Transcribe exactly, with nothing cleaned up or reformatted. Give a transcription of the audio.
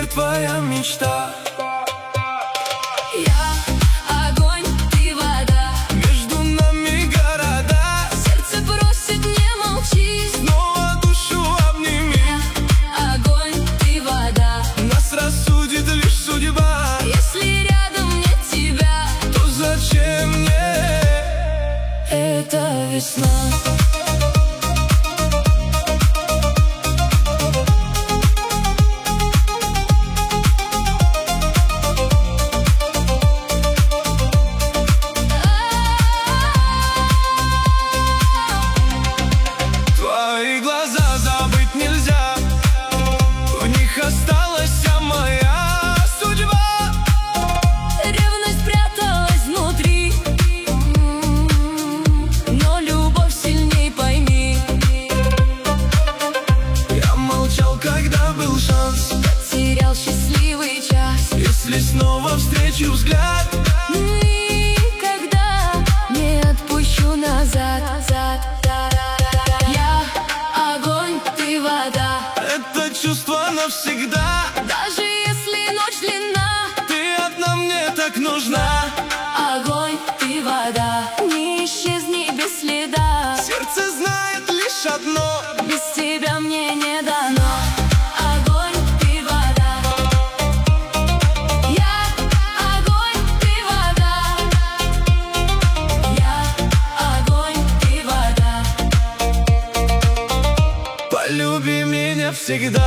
будет твоя мечта. Я огонь, ты вода, Между нами города. сердце просит, не молчи. Снова душу обними. Я огонь, ты вода, Нас рассудит лишь судьба. если рядом нет тебя, То зачем мне это весна. Твои глаза забыть нельзя, в них осталась вся моя судьба. Ревность пряталась внутри, но любовь сильней, пойми. Я молчал, когда был шанс, Потерял счастливый час, если снова встречу взгляд. никогда не отпущу назад. Я огонь, ты вода, Это чувство навсегда. даже если ночь длинна. Ты одна мне так нужна. Огонь, ты вода, не исчезни без следа. Сердце знает лишь одно: Без тебя мне не дано. Огонь, ты вода. Я огонь, ты вода. Я огонь, ты вода. полюби меня всегда.